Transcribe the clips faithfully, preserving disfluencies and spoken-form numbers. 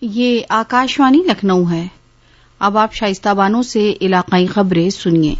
ये आकाशवाणी लखनऊ है। अब आप शाइस्ता बानो से इलाकाई खबरें सुनिए।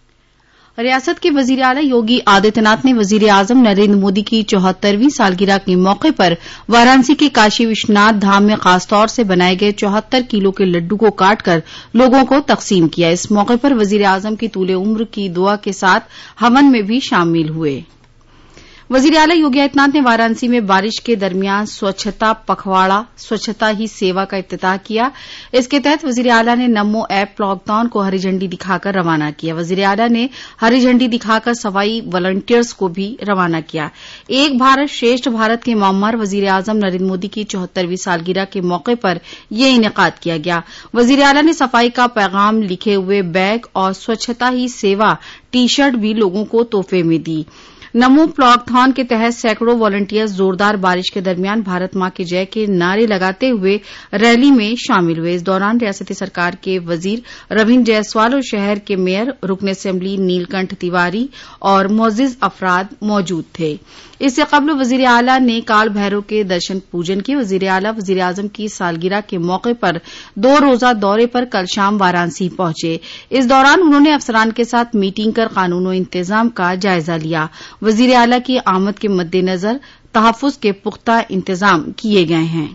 रियासत के वजीर आला योगी आदित्यनाथ ने वजीर आजम नरेंद्र मोदी की चौहत्तरवीं सालगिरह के मौके पर वाराणसी के काशी विश्वनाथ धाम में खासतौर से बनाए गए चौहत्तर किलो के लड्डू को काटकर लोगों को तकसीम किया। इस मौके पर वजीर आजम की तूले उम्र की दुआ के साथ हवन में भी शामिल हुए। वजीर आला योगी आदित्यनाथ ने वाराणसी में बारिश के दरमियान स्वच्छता पखवाड़ा स्वच्छता ही सेवा का इफ्तिताह किया। इसके तहत वजीर आला ने नमो ऐप लॉकडाउन को हरी झंडी दिखाकर रवाना किया। वजीर आला ने हरी झंडी दिखाकर सफाई वॉलंटियर्स को भी रवाना किया। एक भारत श्रेष्ठ भारत के मामर वजीर आजम नरेंद्र मोदी की चौहत्तरवीं सालगिरह के मौके पर यह इनेकाद किया गया। वजीर आला ने सफाई का पैगाम लिखे हुए बैग और स्वच्छता ही सेवा टी शर्ट भी लोगों को तोहफे में दी। नमो प्लॉकथॉन के तहत सैकड़ों वॉलंटियर्स जोरदार बारिश के दरमियान भारत मां की जय के नारे लगाते हुए रैली में शामिल हुए। इस दौरान रियासती सरकार के वजीर रविन्द्र जायसवाल और शहर के मेयर रुकन असेंबली नीलकंठ तिवारी और मोअज़्ज़िज़ अफराद मौजूद थे। इससे कबल वजीर आला ने काल भैरव के दर्शन पूजन किए। वजीर आला वजीर आजम की सालगिरह के मौके पर दो रोजा दौरे पर कल शाम वाराणसी पहुंचे। इस दौरान उन्होंने अफसरान के साथ मीटिंग कर कानून व इंतजाम का जायजा लिया। वजीर आला की आमद के मद्देनजर तहफ्फुज के पुख्ता इंतजाम किए गए हैं।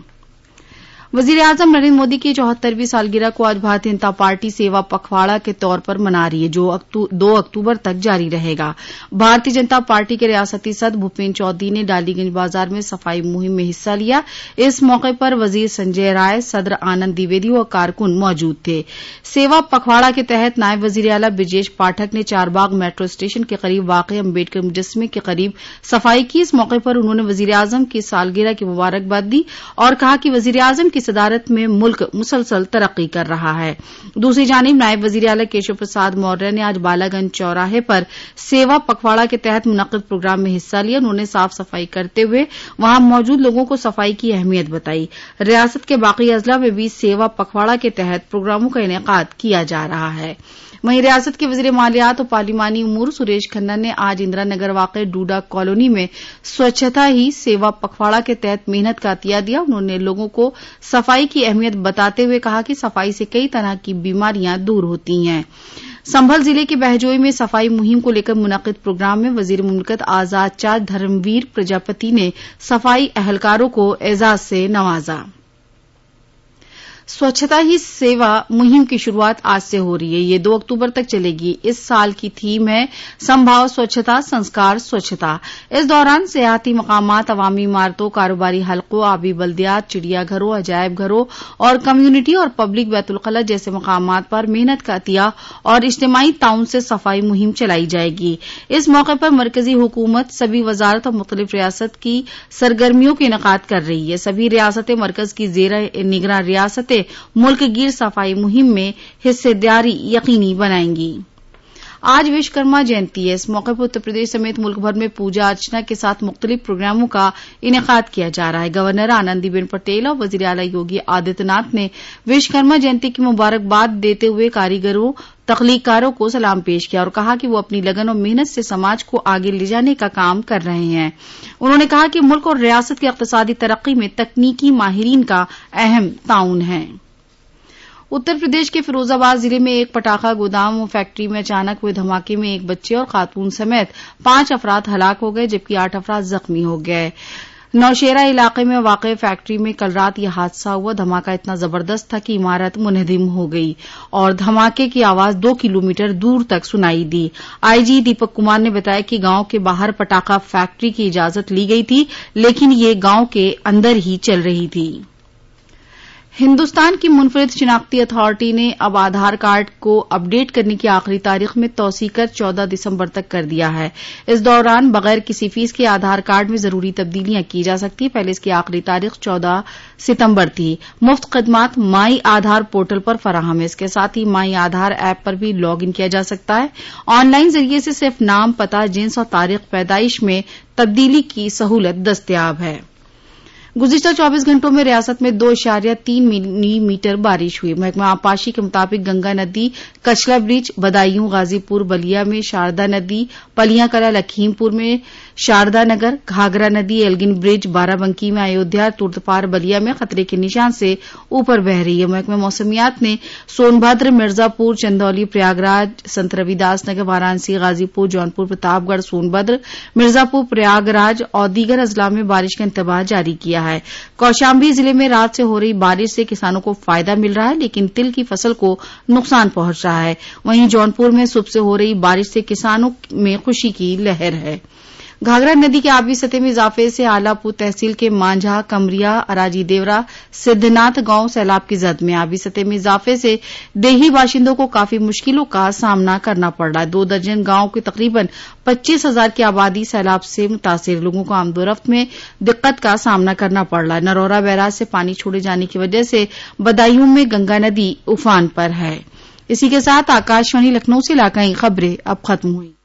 वजीर आजम नरेंद्र मोदी की चौहत्तरवीं सालगिरह को आज भारतीय जनता पार्टी सेवा पखवाड़ा के तौर पर मना रही है, जो दो अक्टूबर तक जारी रहेगा। भारतीय जनता पार्टी के रियासती सदर भूपेन्द्र चौधरी ने डालीगंज बाजार में सफाई मुहिम में हिस्सा लिया। इस मौके पर वजीर संजय राय, सदर आनंद द्विवेदी और कारकुन मौजूद थे। सेवा पखवाड़ा के तहत नायब वजीर आला ब्रजेश पाठक ने चारबाग मेट्रो स्टेशन के करीब वाक़ अम्बेडकर मुजस्समे के करीब सफाई की। इस मौके पर उन्होंने वजीर आजम की सालगिरह की मुबारकबाद दी और कहा कि वजीर आजम की सदारत में मुल्क मुसलसल तरक्की कर रहा है। दूसरी जानिब नायब वजीर आला केशव प्रसाद मौर्य ने आज बालागंज चौराहे पर सेवा पखवाड़ा के तहत मुनक्किद प्रोग्राम में हिस्सा लिया। उन्होंने साफ सफाई करते हुए वहां मौजूद लोगों को सफाई की अहमियत बताई। रियासत के बाकी अजला में भी सेवा पखवाड़ा के तहत प्रोग्रामों का इनेकाद किया जा रहा है। वहीं रियासत के वजीर मालियात और पार्लिमानी उमूर सुरेश खन्ना ने आज इंदिरा नगर वाक़े डूडा कॉलोनी में स्वच्छता ही सेवा पखवाड़ा के तहत मेहनत का अतिया दिया। उन्होंने लोगों को सफाई की अहमियत बताते हुए कहा कि सफाई से कई तरह की बीमारियां दूर होती हैं। संभल जिले के बहजोई में सफाई मुहिम को लेकर मुनक्किद प्रोग्राम में वजीर मुमलिकत आजाद चाँद धर्मवीर प्रजापति ने सफाई अहलकारों को एजाज से नवाजा। स्वच्छता ही सेवा मुहिम की शुरुआत आज से हो रही है। ये दो अक्टूबर तक चलेगी। इस साल की थीम है संभाव स्वच्छता संस्कार स्वच्छता। इस दौरान सियाहती मकामात, अवामी इमारतों, कारोबारी हलकों, आबी बल्दियात, चिड़ियाघरों, अजायब घरों और कम्युनिटी और पब्लिक बैतुल-खला जैसे मकामात पर मेहनत का अतिया और इज्तिमाई ताउन से सफाई मुहिम चलाई जाएगी। इस मौके पर मरकजी हुकूमत सभी वजारत और मुख्तलिफ रियासत की सरगर्मियों का इनेकाद कर रही है। सभी रियासतें मरकज की जेर निगरान रियासतें मुल्क गिर सफाई मुहिम में हिस्सेदारी यकीनी बनाएंगी। आज विश्वकर्मा जयंती है। इस मौके पर उत्तर प्रदेश समेत मुल्क भर में पूजा अर्चना के साथ मुख्तलिफ प्रोग्रामों का इनेकाद किया जा रहा है। गवर्नर आनंदीबेन पटेल और वजीर आला योगी आदित्यनाथ ने विश्वकर्मा जयंती की मुबारकबाद देते हुए कारीगरों तख्लीककारों को सलाम पेश किया और कहा कि वो अपनी लगन और मेहनत से समाज को आगे ले जाने का काम कर रहे हैं। उन्होंने कहा कि मुल्क और रियासत की इक़्तिसादी तरक्की में तकनीकी माहिरीन का अहम ताउन है। उत्तर प्रदेश के फिरोजाबाद जिले में एक पटाखा गोदाम और फैक्ट्री में अचानक हुए धमाके में एक बच्चे और खातून समेत पांच अफराद हलाक हो गए, जबकि आठ अफराद जख्मी हो गए। नौशेरा इलाके में वाक़ फैक्ट्री में कल रात यह हादसा हुआ। धमाका इतना जबरदस्त था कि इमारत मुनहदिम हो गई और धमाके की आवाज दो किलोमीटर दूर तक सुनाई दी। आईजी दीपक कुमार ने बताया कि गांव के बाहर पटाखा फैक्ट्री की इजाजत ली गई थी, लेकिन ये गांव के अंदर ही चल रही थी। हिंदुस्तान की मुनफरिद शिनाख्ती अथॉरिटी ने अब आधार कार्ड को अपडेट करने की आखिरी तारीख में तौसी कर चौदह दिसंबर तक कर दिया है। इस दौरान बगैर किसी फीस के आधार कार्ड में जरूरी तब्दीलियां की जा सकती है। पहले इसकी आखिरी तारीख चौदह सितंबर थी। मुफ्त खदमात माई आधार पोर्टल पर फराहम है। इसके साथ ही माई आधार ऐप पर भी लॉग इन किया जा सकता है। ऑनलाइन जरिए से सिर्फ नाम, पता, जिन्स और तारीख पैदाइश में तब्दीली की सहूलत दस्तयाब है। गुज़िश्ता चौबीस घंटों में रियासत में दो इशारिया तीन मिलीमीटर बारिश हुई। महकमा आबपाशी के मुताबिक गंगा नदी कचला ब्रिज, बदायूं, गाजीपुर, बलिया में शारदा नदी, पलियां कला, लखीमपुर में शारदा नगर, घाघरा नदी एल्गिन ब्रिज, बाराबंकी में अयोध्या, तुर्तपार बलिया में खतरे के निशान से ऊपर बह रही है। महकमा मौसमियात ने सोनभद्र, मिर्जापुर, चंदौली, प्रयागराज, संत रविदास नगर, वाराणसी, गाजीपुर, जौनपुर, प्रतापगढ़, सोनभद्र, मिर्जापुर, प्रयागराज और दीगर अजला में बारिश का इंतबाह जारी किया है। कौशाम्बी जिले में रात से हो रही बारिश से किसानों को फायदा मिल रहा है, लेकिन तिल की फसल को नुकसान पहुंच रहा है। वहीं जौनपुर में सुबह से हो रही बारिश से किसानों में खुशी की लहर है। घाघरा नदी के आबी सतह में इजाफे से आलापुर तहसील के मांझा, कमरिया, अराजी देवरा, सिद्धनाथ गांव सैलाब की जद में। आबी सतह में इजाफे से देही बाशिंदों को काफी मुश्किलों का सामना करना पड़ रहा है। दो दर्जन गांव की तकरीबन पच्चीस हजार की आबादी सैलाब से मुतासिर, लोगों को आमदोरफ्त में दिक्कत का सामना करना पड़ रहा है। नरौरा बैराज से पानी छोड़े जाने की वजह से बदायूं में गंगा नदी उफान पर है। इसी के साथ आकाशवाणी लखनऊ से इलाकाई खबरें अब खत्म हुई।